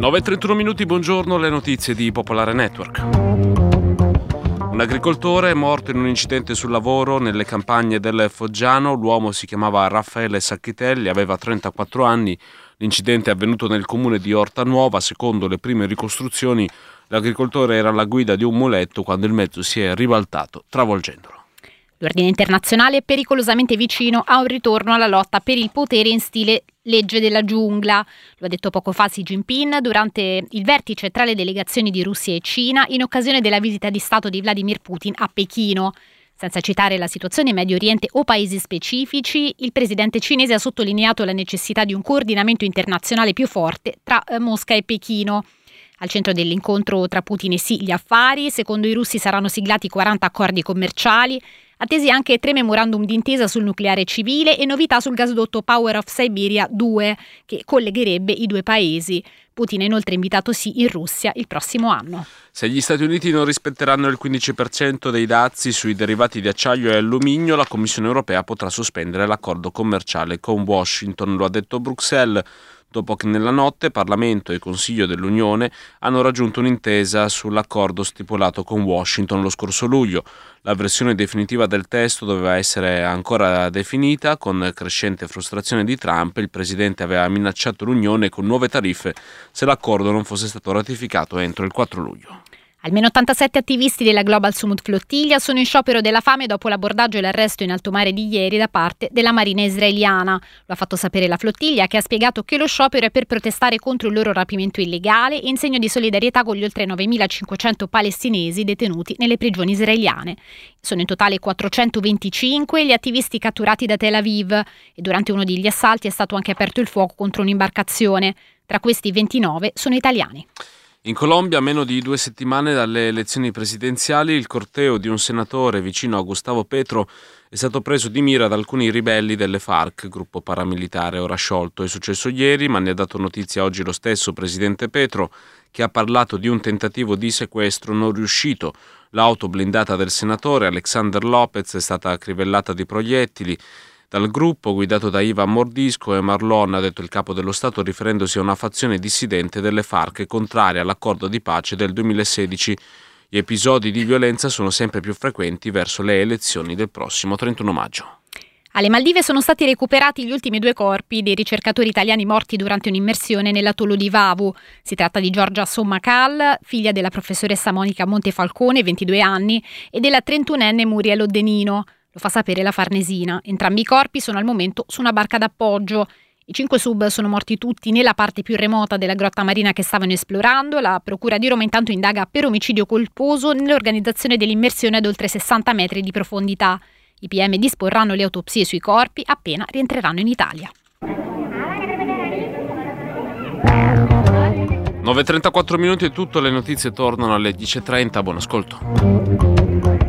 9:31 minuti, buongiorno, le notizie di Popolare Network. Un agricoltore è morto in un incidente sul lavoro nelle campagne del Foggiano. L'uomo si chiamava Raffaele Sacchitelli, aveva 34 anni. L'incidente è avvenuto nel comune di Ortanuova. Secondo le prime ricostruzioni, l'agricoltore era alla guida di un muletto quando il mezzo si è ribaltato, travolgendolo. L'ordine internazionale è pericolosamente vicino a un ritorno alla lotta per il potere in stile legge della giungla. Lo ha detto poco fa Xi Jinping durante il vertice tra le delegazioni di Russia e Cina in occasione della visita di Stato di Vladimir Putin a Pechino. Senza citare la situazione in Medio Oriente o paesi specifici, il presidente cinese ha sottolineato la necessità di un coordinamento internazionale più forte tra Mosca e Pechino. Al centro dell'incontro tra Putin e Xi gli affari. Secondo i russi saranno siglati 40 accordi commerciali, attesi anche 3 memorandum d'intesa sul nucleare civile e novità sul gasdotto Power of Siberia 2, che collegherebbe i due paesi. Putin ha inoltre invitato Xi in Russia il prossimo anno. Se gli Stati Uniti non rispetteranno il 15% dei dazi sui derivati di acciaio e alluminio, la Commissione europea potrà sospendere l'accordo commerciale con Washington, lo ha detto Bruxelles, dopo che nella notte Parlamento e Consiglio dell'Unione hanno raggiunto un'intesa sull'accordo stipulato con Washington lo scorso luglio. La versione definitiva del testo doveva essere ancora definita. Con crescente frustrazione di Trump, il presidente aveva minacciato l'Unione con nuove tariffe se l'accordo non fosse stato ratificato entro il 4 luglio. Almeno 87 attivisti della Global Summit Flottiglia sono in sciopero della fame dopo l'abordaggio e l'arresto in alto mare di ieri da parte della Marina israeliana. Lo ha fatto sapere la flottiglia, che ha spiegato che lo sciopero è per protestare contro il loro rapimento illegale e in segno di solidarietà con gli oltre 9.500 palestinesi detenuti nelle prigioni israeliane. Sono in totale 425 gli attivisti catturati da Tel Aviv e durante uno degli assalti è stato anche aperto il fuoco contro un'imbarcazione. Tra questi 29 sono italiani. In Colombia, a meno di 2 settimane dalle elezioni presidenziali, il corteo di un senatore vicino a Gustavo Petro è stato preso di mira da alcuni ribelli delle FARC, gruppo paramilitare ora sciolto. È successo ieri, ma ne ha dato notizia oggi lo stesso presidente Petro, che ha parlato di un tentativo di sequestro non riuscito. L'auto blindata del senatore Alexander Lopez è stata crivellata di proiettili dal gruppo guidato da Ivan Mordisco e Marlon, ha detto il capo dello Stato, riferendosi a una fazione dissidente delle FARC contraria all'accordo di pace del 2016. Gli episodi di violenza sono sempre più frequenti verso le elezioni del prossimo 31 maggio. Alle Maldive sono stati recuperati gli ultimi 2 corpi dei ricercatori italiani morti durante un'immersione nell'atollo di Vavu. Si tratta di Giorgia Sommacal, figlia della professoressa Monica Montefalcone, 22 anni, e della 31enne Muriel Oddenino. Lo fa sapere la Farnesina. Entrambi i corpi sono al momento su una barca d'appoggio. I 5 sub sono morti tutti nella parte più remota della grotta marina che stavano esplorando. La Procura di Roma intanto indaga per omicidio colposo nell'organizzazione dell'immersione ad oltre 60 metri di profondità. I PM disporranno le autopsie sui corpi appena rientreranno in Italia. 9:34 minuti è tutto, le notizie tornano alle 10:30, buon ascolto.